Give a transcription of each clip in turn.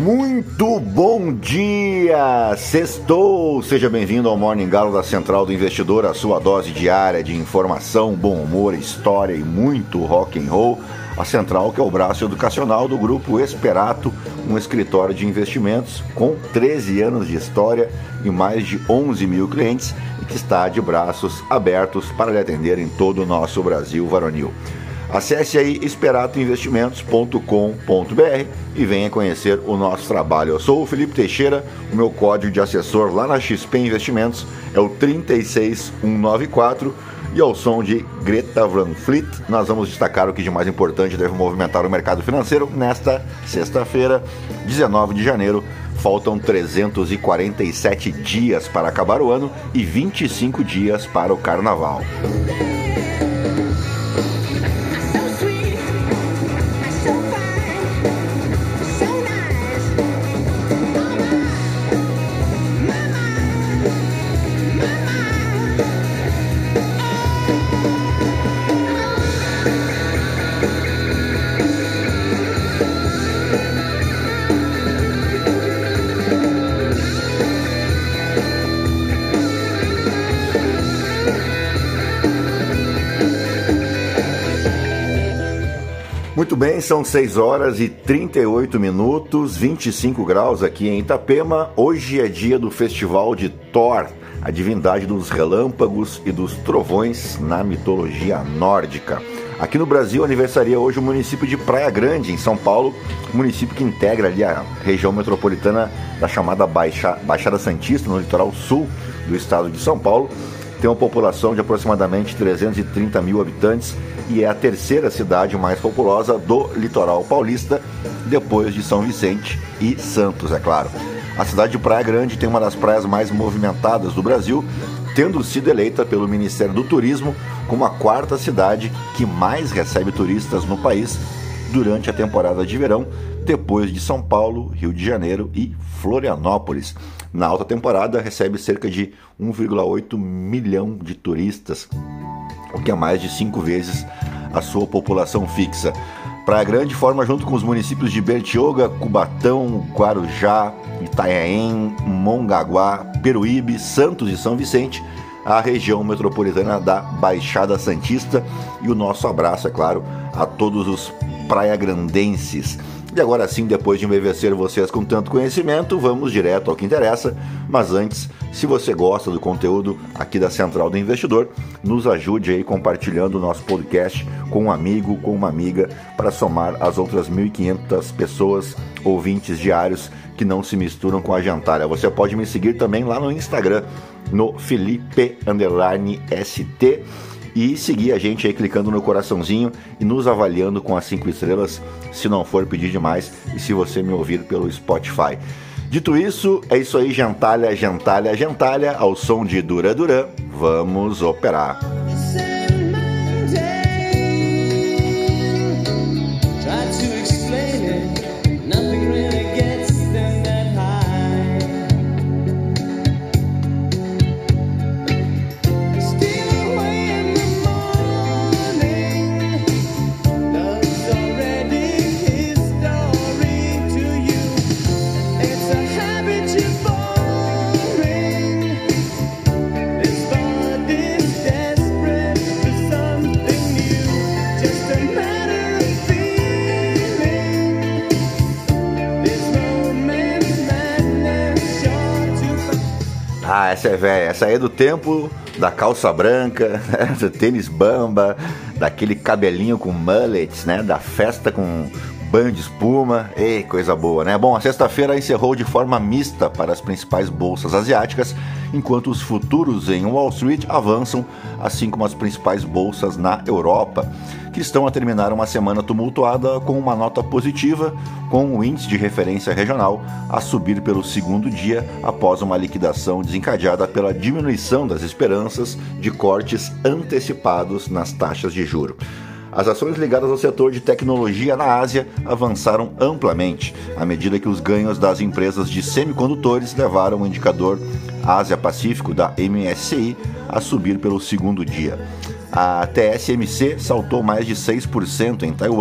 Muito bom dia! Sextou! Seja bem-vindo ao Morning Galo da Central do Investidor, a sua dose diária de informação, bom humor, história e muito rock and roll. A Central, que é o braço educacional do Grupo Esperato, um escritório de investimentos com 13 anos de história e mais de 11 mil clientes e que está de braços abertos para lhe atender em todo o nosso Brasil varonil. Acesse aí esperatoinvestimentos.com.br e venha conhecer o nosso trabalho. Eu sou o Felipe Teixeira, o meu código de assessor lá na XP Investimentos é o 36194 e ao som de Greta Van Fleet, nós vamos destacar o que de mais importante deve movimentar o mercado financeiro nesta sexta-feira, 19 de janeiro. Faltam 347 dias para acabar o ano e 25 dias para o Carnaval. Muito bem, são 6 horas e 38 minutos, 25 graus aqui em Itapema. Hoje é dia do Festival de Thor, a divindade dos relâmpagos e dos trovões na mitologia nórdica. Aqui no Brasil aniversaria hoje o município de Praia Grande, em São Paulo, município que integra ali a região metropolitana da chamada Baixada Santista, no litoral sul do estado de São Paulo. Tem uma população de aproximadamente 330 mil habitantes e é a terceira cidade mais populosa do litoral paulista, depois de São Vicente e Santos, é claro. A cidade de Praia Grande tem uma das praias mais movimentadas do Brasil, tendo sido eleita pelo Ministério do Turismo como a quarta cidade que mais recebe turistas no país durante a temporada de verão, depois de São Paulo, Rio de Janeiro e Florianópolis. Na alta temporada recebe cerca de 1,8 milhão de turistas, o que é mais de 5 vezes a sua população fixa. Praia Grande forma, junto com os municípios de Bertioga, Cubatão, Guarujá, Itanhaém, Mongaguá, Peruíbe, Santos e São Vicente, a região metropolitana da Baixada Santista. E o nosso abraço, é claro, a todos os praiagrandenses. E agora sim, depois de embevecer vocês com tanto conhecimento, vamos direto ao que interessa. Mas antes, se você gosta do conteúdo aqui da Central do Investidor, nos ajude aí compartilhando o nosso podcast com um amigo, com uma amiga, para somar as outras 1.500 pessoas, ouvintes diários, que não se misturam com a gentalha. Você pode me seguir também lá no Instagram, no Felipe_ST, e seguir a gente aí clicando no coraçãozinho e nos avaliando com as 5 estrelas, se não for pedir demais, e se você me ouvir pelo Spotify. Dito isso, é isso aí, gentalha, gentalha, gentalha, ao som de Duran Duran, vamos operar. Essa é velha, essa aí é do tempo da calça branca, do tênis bamba, daquele cabelinho com mullets, né, da festa com banho de espuma. Ei, coisa boa, né? Bom, a sexta-feira encerrou de forma mista para as principais bolsas asiáticas, enquanto os futuros em Wall Street avançam, assim como as principais bolsas na Europa, que estão a terminar uma semana tumultuada com uma nota positiva, com o índice de referência regional a subir pelo segundo dia após uma liquidação desencadeada pela diminuição das esperanças de cortes antecipados nas taxas de juros. As ações ligadas ao setor de tecnologia na Ásia avançaram amplamente, à medida que os ganhos das empresas de semicondutores levaram o indicador Ásia-Pacífico da MSCI a subir pelo segundo dia. A TSMC saltou mais de 6% em Taiwan,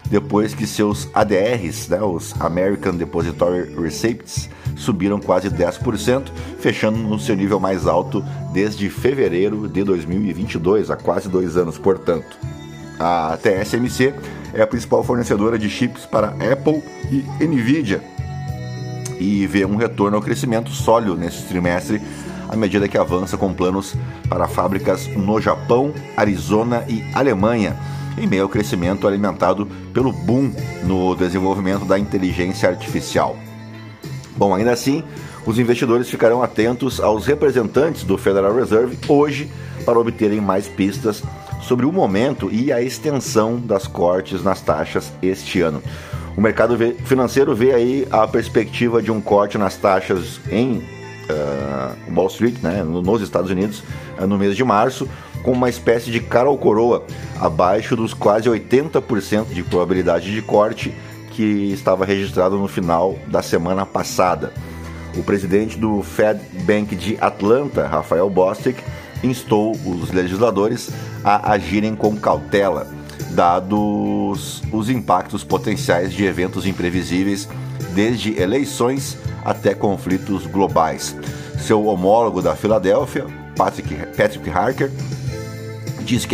depois que seus ADRs, né, os American Depository Receipts, subiram quase 10%, fechando no seu nível mais alto desde fevereiro de 2022, há quase 2 anos, portanto. A TSMC é a principal fornecedora de chips para Apple e Nvidia e vê um retorno ao crescimento sólido nesse trimestre, à medida que avança com planos para fábricas no Japão, Arizona e Alemanha, em meio ao crescimento alimentado pelo boom no desenvolvimento da inteligência artificial. Bom, ainda assim, os investidores ficarão atentos aos representantes do Federal Reserve hoje para obterem mais pistas sobre o momento e a extensão das cortes nas taxas este ano. O mercado financeiro vê aí a perspectiva de um corte nas taxas em Wall Street, né, nos Estados Unidos, no mês de março, com uma espécie de cara ou coroa, abaixo dos quase 80% de probabilidade de corte que estava registrado no final da semana passada. O presidente do Fed Bank de Atlanta, Rafael Bostic, instou os legisladores a agirem com cautela, dados os impactos potenciais de eventos imprevisíveis, desde eleições até conflitos globais. Seu homólogo da Filadélfia, Patrick Harker, disse que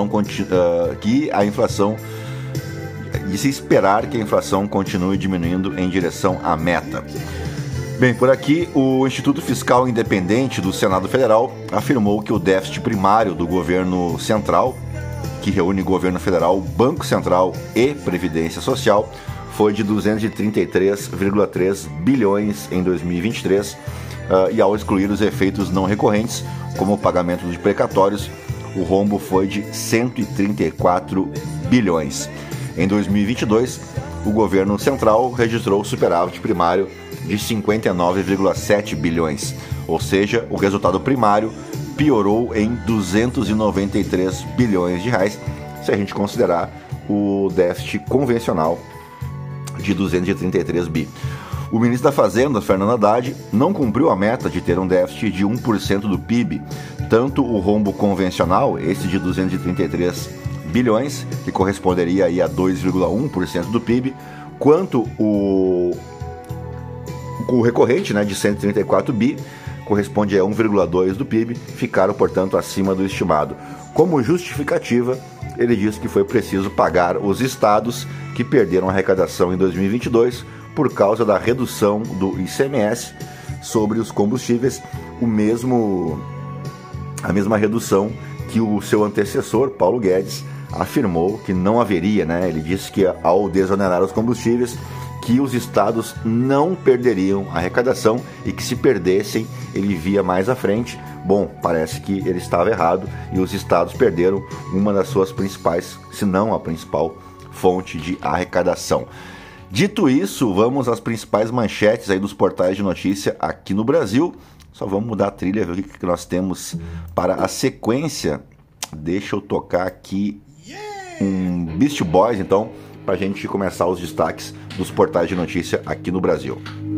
disse esperar que a inflação continue diminuindo em direção à meta. Bem, por aqui, o Instituto Fiscal Independente do Senado Federal afirmou que o déficit primário do governo central, que reúne governo federal, Banco Central e Previdência Social, foi de 233,3 bilhões em 2023, e ao excluir os efeitos não recorrentes, como o pagamento de precatórios, o rombo foi de 134 bilhões. Em 2022, o governo central registrou superávit primário de 59,7 bilhões, ou seja, o resultado primário piorou em 293 bilhões de reais, se a gente considerar o déficit convencional de 233 bi. O ministro da Fazenda, Fernando Haddad, não cumpriu a meta de ter um déficit de 1% do PIB. Tanto o rombo convencional, esse de 233 bilhões, que corresponderia aí a 2,1% do PIB, quanto o recorrente, né, de 134 bi, corresponde a 1,2% do PIB, ficaram, portanto, acima do estimado. Como justificativa, ele diz que foi preciso pagar os estados que perderam a arrecadação em 2022 por causa da redução do ICMS sobre os combustíveis, a mesma redução que o seu antecessor, Paulo Guedes, afirmou que não haveria, né? Ele disse que ao desonerar os combustíveis, que os estados não perderiam a arrecadação e que se perdessem, ele via mais à frente. Bom, parece que ele estava errado e os estados perderam uma das suas principais, se não a principal, fonte de arrecadação. Dito isso, vamos às principais manchetes aí dos portais de notícia aqui no Brasil. Só vamos mudar a trilha, ver o que nós temos para a sequência. Deixa eu tocar aqui um Beast Boys, então, para a gente começar os destaques dos portais de notícia aqui no Brasil.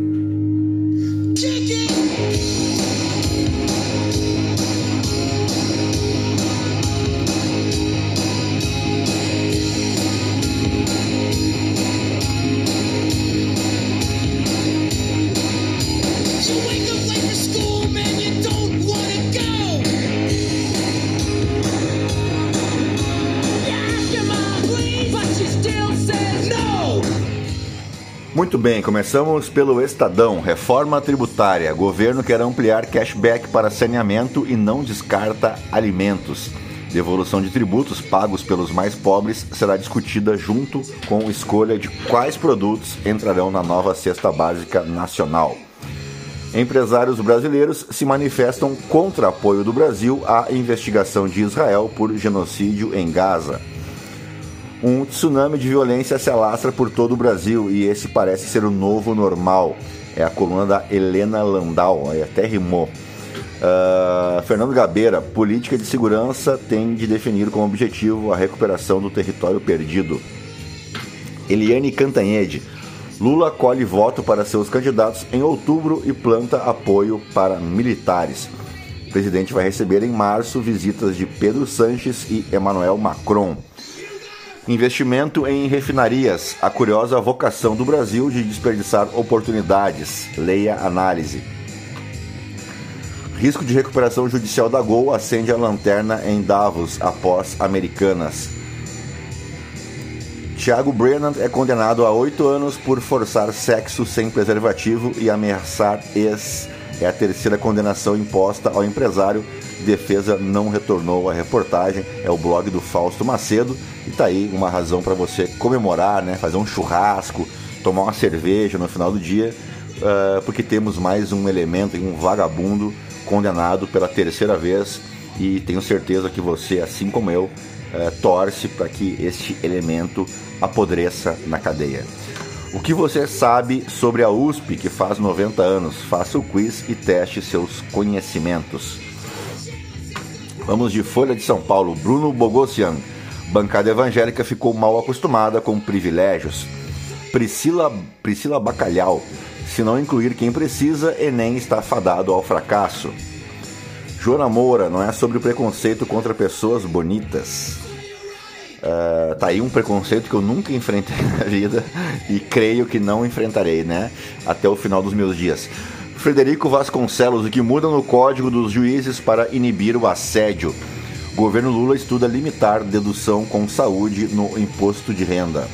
Muito bem, começamos pelo Estadão. Reforma tributária. Governo quer ampliar cashback para saneamento e não descarta alimentos. Devolução de tributos pagos pelos mais pobres será discutida junto com escolha de quais produtos entrarão na nova cesta básica nacional. Empresários brasileiros se manifestam contra apoio do Brasil à investigação de Israel por genocídio em Gaza. Um tsunami de violência se alastra por todo o Brasil e esse parece ser o novo normal. É a coluna da Helena Landau, até rimou. Fernando Gabeira, política de segurança tem de definir como objetivo a recuperação do território perdido. Eliane Cantanhede, Lula colhe voto para seus candidatos em outubro e planta apoio para militares. O presidente vai receber em março visitas de Pedro Sanches e Emmanuel Macron. Investimento em refinarias, a curiosa vocação do Brasil de desperdiçar oportunidades. Leia análise. Risco de recuperação judicial da Gol acende a lanterna em Davos após Americanas. Thiago Brennan é condenado a 8 anos por forçar sexo sem preservativo e ameaçar ex. É a terceira condenação imposta ao empresário. Defesa não retornou à reportagem. É o blog do Fausto Macedo. E tá aí uma razão para você comemorar, né? Fazer um churrasco, tomar uma cerveja no final do dia, porque temos mais um elemento, um vagabundo condenado pela terceira vez. E tenho certeza que você, assim como eu, torce para que este elemento apodreça na cadeia. O que você sabe sobre a USP, que faz 90 anos? Faça o quiz e teste seus conhecimentos. Vamos de Folha de São Paulo. Bruno Bogossian. Bancada evangélica ficou mal acostumada com privilégios. Priscila Bacalhau. Se não incluir quem precisa, Enem está fadado ao fracasso. Joana Moura. Não é sobre o preconceito contra pessoas bonitas. Tá aí um preconceito que eu nunca enfrentei na vida e creio que não enfrentarei, né? Até o final dos meus dias. Frederico Vasconcelos, o que muda no código dos juízes para inibir o assédio. Governo Lula estuda limitar dedução com saúde no imposto de renda.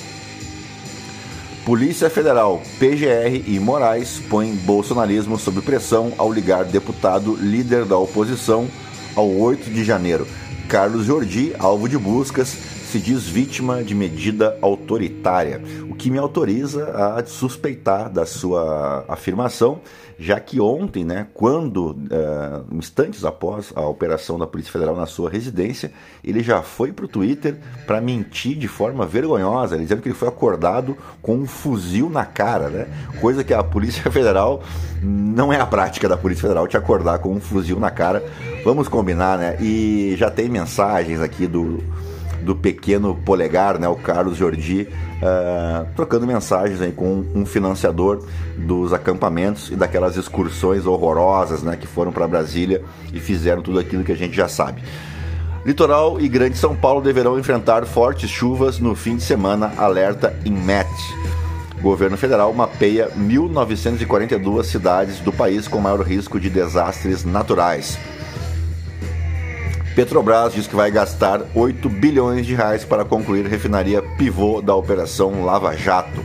Polícia Federal, PGR e Moraes põem bolsonarismo sob pressão ao ligar deputado líder da oposição ao 8 de janeiro. Carlos Jordi, alvo de buscas, se diz vítima de medida autoritária, o que me autoriza a suspeitar da sua afirmação, já que ontem, né, quando, instantes após a operação da Polícia Federal na sua residência, ele já foi para o Twitter para mentir de forma vergonhosa, dizendo que ele foi acordado com um fuzil na cara, né? Coisa que a Polícia Federal, não é a prática da Polícia Federal te acordar com um fuzil na cara, vamos combinar, né? E já tem mensagens aqui do pequeno polegar, né, o Carlos Jordi, trocando mensagens aí com um financiador dos acampamentos e daquelas excursões horrorosas, né, que foram para Brasília e fizeram tudo aquilo que a gente já sabe. Litoral e Grande São Paulo deverão enfrentar fortes chuvas no fim de semana, alerta INMET. Governo federal mapeia 1.942 cidades do país com maior risco de desastres naturais. Petrobras diz que vai gastar 8 bilhões de reais para concluir refinaria pivô da Operação Lava Jato.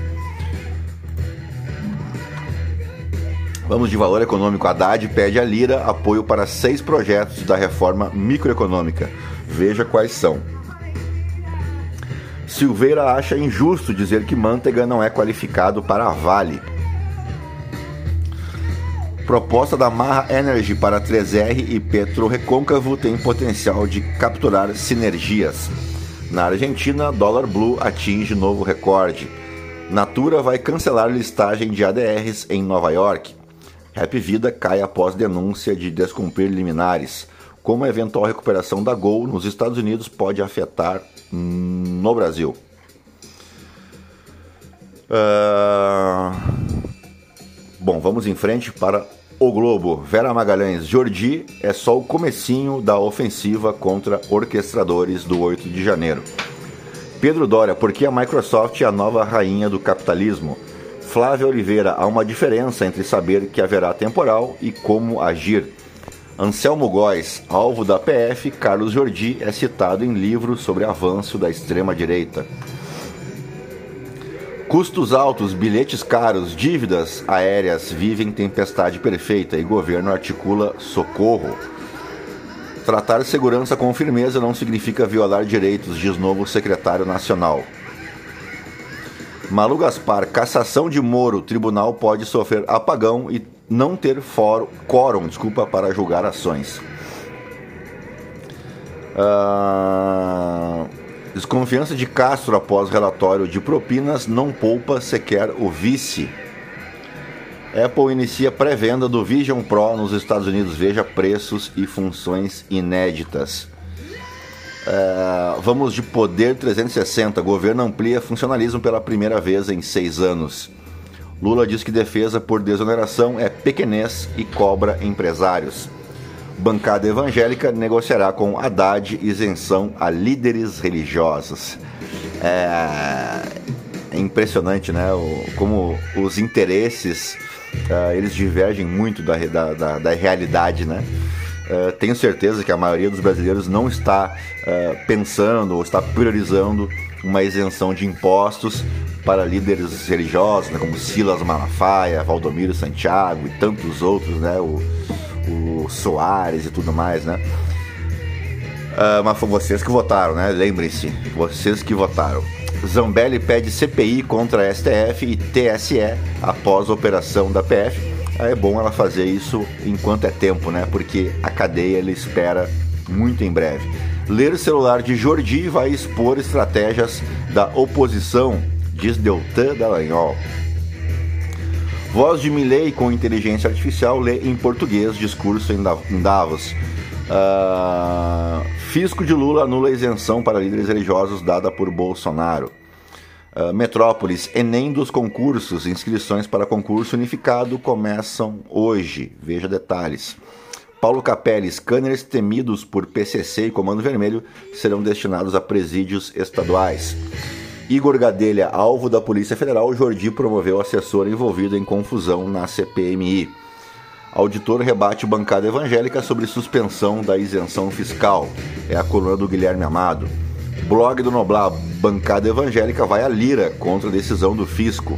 Vamos de valor econômico. Haddad pede à Lira apoio para 6 projetos da reforma microeconômica. Veja quais são. Silveira acha injusto dizer que Manteiga não é qualificado para a Vale. Proposta da Maha Energy para 3R e PetroRecôncavo tem potencial de capturar sinergias. Na Argentina, dólar blue atinge novo recorde. Natura vai cancelar listagem de ADRs em Nova York. Rap Vida cai após denúncia de descumprir liminares. Como a eventual recuperação da Gol nos Estados Unidos pode afetar no Brasil. Bom, vamos em frente para o Globo. Vera Magalhães, Jordi é só o comecinho da ofensiva contra orquestradores do 8 de janeiro. Pedro Dória, por que a Microsoft é a nova rainha do capitalismo? Flávia Oliveira, há uma diferença entre saber que haverá temporal e como agir. Anselmo Góes, alvo da PF, Carlos Jordi é citado em livro sobre avanço da extrema-direita. Custos altos, bilhetes caros, dívidas aéreas vivem tempestade perfeita e governo articula socorro. Tratar segurança com firmeza não significa violar direitos, diz novo secretário nacional. Malu Gaspar, cassação de Moro, tribunal pode sofrer apagão e não ter quórum para julgar ações. Desconfiança de Castro após relatório de propinas não poupa sequer o vice. Apple inicia pré-venda do Vision Pro nos Estados Unidos. Veja preços e funções inéditas. Vamos de Poder 360. Governo amplia funcionalismo pela primeira vez em 6 anos. Lula diz que defesa por desoneração é pequenez e cobra empresários. Bancada evangélica negociará com Haddad isenção a líderes religiosos. É impressionante, né? Como os interesses eles divergem muito da realidade, né? Tenho certeza que a maioria dos brasileiros não está pensando ou está priorizando uma isenção de impostos para líderes religiosos, né, como Silas Malafaia, Valdomiro Santiago e tantos outros, né? O Soares e tudo mais, né? Mas foram vocês que votaram, né? Lembrem-se, vocês que votaram. Zambelli pede CPI contra a STF e TSE após a operação da PF. É bom ela fazer isso enquanto é tempo, né? Porque a cadeia ele espera muito em breve. Ler o celular de Jordi vai expor estratégias da oposição, diz Deltan Dallagnol. Voz de Milei com inteligência artificial lê em português discurso em Davos. Fisco de Lula anula a isenção para líderes religiosos dada por Bolsonaro. Metrópolis, Enem dos concursos, inscrições para concurso unificado começam hoje. Veja detalhes. Paulo Capelli, scanners temidos por PCC e Comando Vermelho serão destinados a presídios estaduais. Igor Gadelha, alvo da Polícia Federal, Jordi promoveu assessor envolvido em confusão na CPMI. Auditor rebate bancada evangélica sobre suspensão da isenção fiscal. É a coluna do Guilherme Amado. Blog do Noblar, bancada evangélica vai à lira contra a decisão do fisco.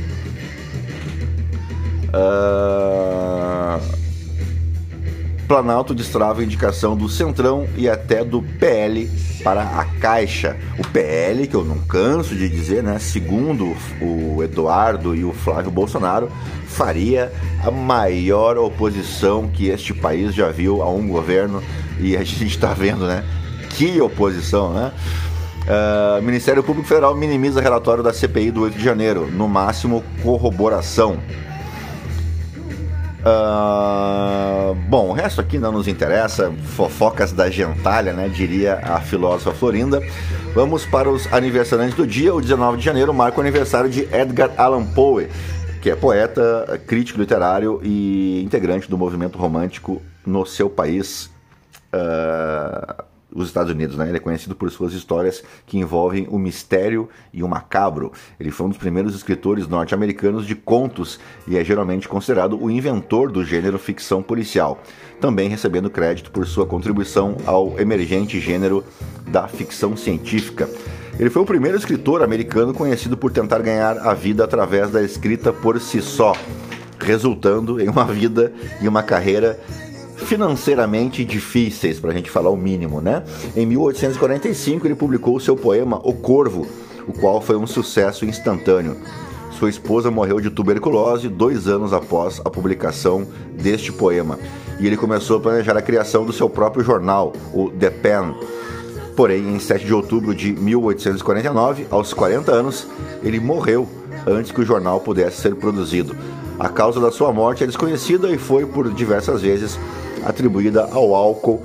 Planalto destrava a indicação do Centrão e até do PL para a Caixa. O PL, que eu não canso de dizer, né, segundo o Eduardo e o Flávio Bolsonaro, faria a maior oposição que este país já viu a um governo, e a gente está vendo, né? Que oposição, né? Ministério Público Federal minimiza relatório da CPI do 8 de janeiro, no máximo corroboração. Bom, o resto aqui não nos interessa, fofocas da gentalha, né, diria a filósofa Florinda. Vamos para os aniversariantes do dia. O 19 de janeiro marca o aniversário de Edgar Allan Poe, que é poeta, crítico literário e integrante do movimento romântico no seu país, os Estados Unidos, né? Ele é conhecido por suas histórias que envolvem o mistério e o macabro. Ele foi um dos primeiros escritores norte-americanos de contos e é geralmente considerado o inventor do gênero ficção policial, também recebendo crédito por sua contribuição ao emergente gênero da ficção científica. Ele foi o primeiro escritor americano conhecido por tentar ganhar a vida através da escrita por si só, resultando em uma vida e uma carreira financeiramente difíceis, para a gente falar o mínimo, né? Em 1845 ele publicou seu poema O Corvo, o qual foi um sucesso instantâneo. Sua esposa morreu de tuberculose 2 anos após a publicação deste poema, e ele começou a planejar a criação do seu próprio jornal, o The Pen. Porém, em 7 de outubro de 1849, aos 40 anos, ele morreu antes que o jornal pudesse ser produzido. A causa da sua morte é desconhecida e foi por diversas vezes atribuída ao álcool,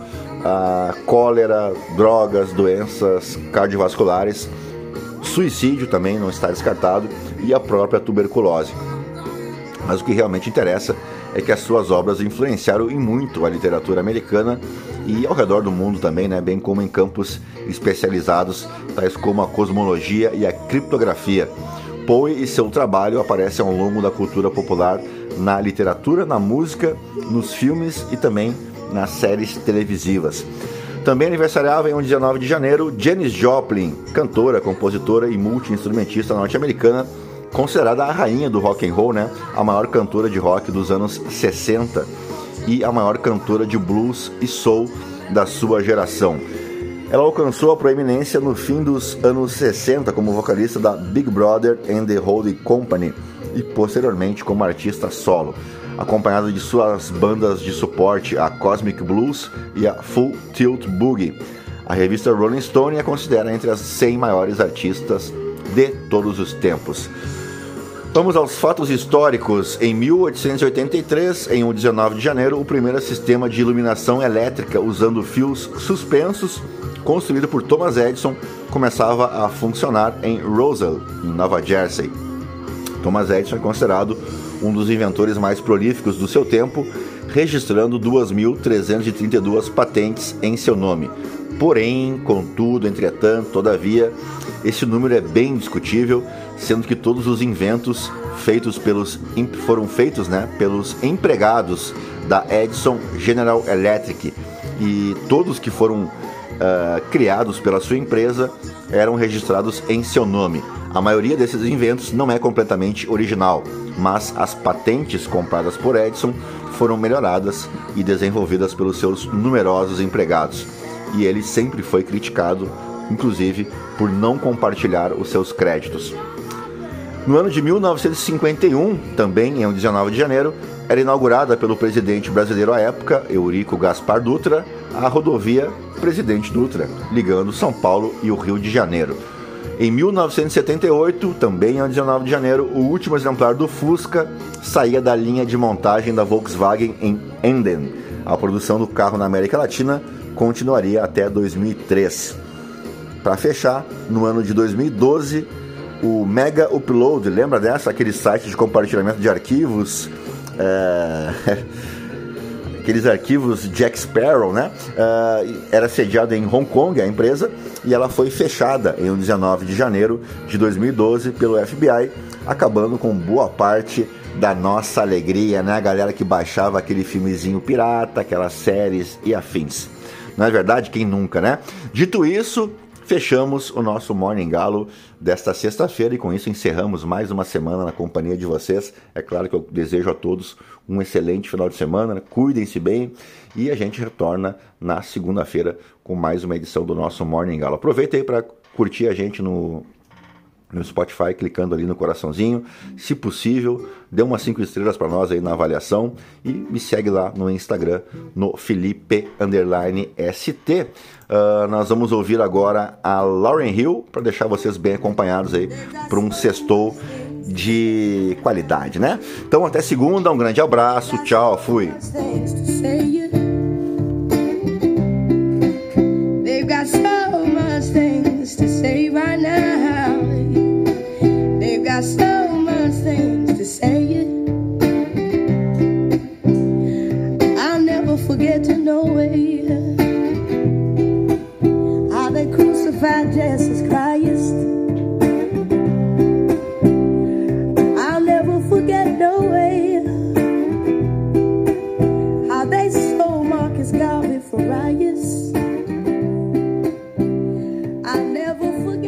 a cólera, drogas, doenças cardiovasculares, suicídio também não está descartado e a própria tuberculose. Mas o que realmente interessa é que as suas obras influenciaram em muito a literatura americana e ao redor do mundo também, né, bem como em campos especializados, tais como a cosmologia e a criptografia. Poe e seu trabalho aparecem ao longo da cultura popular na literatura, na música, nos filmes e também nas séries televisivas. Também aniversariava em 19 de janeiro Janis Joplin, cantora, compositora e multi-instrumentista norte-americana, considerada a rainha do rock and roll, né? A maior cantora de rock dos anos 60 e a maior cantora de blues e soul da sua geração. Ela alcançou a proeminência no fim dos anos 60 como vocalista da Big Brother and the Holding Company e posteriormente como artista solo, acompanhada de suas bandas de suporte, a Cosmic Blues e a Full Tilt Boogie. A revista Rolling Stone a considera entre as 100 maiores artistas de todos os tempos. Vamos aos fatos históricos. Em 1883, em 19 de janeiro, o primeiro sistema de iluminação elétrica usando fios suspensos, construído por Thomas Edison, começava a funcionar em Roselle, em Nova Jersey. Thomas Edison é considerado um dos inventores mais prolíficos do seu tempo, registrando 2.332 patentes em seu nome. Porém, contudo, entretanto, todavia, esse número é bem discutível, sendo que todos os inventos foram feitos pelos empregados da Edison General Electric, e todos que foram criados pela sua empresa eram registrados em seu nome. A maioria desses inventos não é completamente original, mas as patentes compradas por Edison foram melhoradas e desenvolvidas pelos seus numerosos empregados. E ele sempre foi criticado, inclusive, por não compartilhar os seus créditos. No ano de 1951, também em 19 de janeiro, era inaugurada pelo presidente brasileiro à época, Eurico Gaspar Dutra, a rodovia Presidente Dutra, ligando São Paulo e o Rio de Janeiro. Em 1978, também em 19 de janeiro, o último exemplar do Fusca saía da linha de montagem da Volkswagen em Emden. A produção do carro na América Latina continuaria até 2003. Para fechar, no ano de 2012, o Mega Upload, lembra dessa? Aquele site de compartilhamento de arquivos, aqueles arquivos Jack Sparrow, era sediada em Hong Kong, a empresa, e ela foi fechada em 19 de janeiro de 2012 pelo FBI, acabando com boa parte da nossa alegria, a galera que baixava aquele filmezinho pirata, aquelas séries e afins. Não é verdade? Quem nunca, Dito isso, fechamos o nosso Morning Galo desta sexta-feira e com isso encerramos mais uma semana na companhia de vocês. É claro que eu desejo a todos um excelente final de semana, cuidem-se bem e a gente retorna na segunda-feira com mais uma edição do nosso Morning Galo. Aproveita aí para curtir a gente no Spotify, clicando ali no coraçãozinho. Se possível, dê umas 5 estrelas para nós aí na avaliação e me segue lá no Instagram, no Felipe_ST. Nós vamos ouvir agora a Lauryn Hill para deixar vocês bem acompanhados aí para um sextou de qualidade, Então até segunda, um grande abraço, tchau, fui. Got so much things to say. I'll never forget to know it. How they crucified Jesus Christ. I'll never forget no way. How they sold Marcus Garvey for riots. I'll never forget.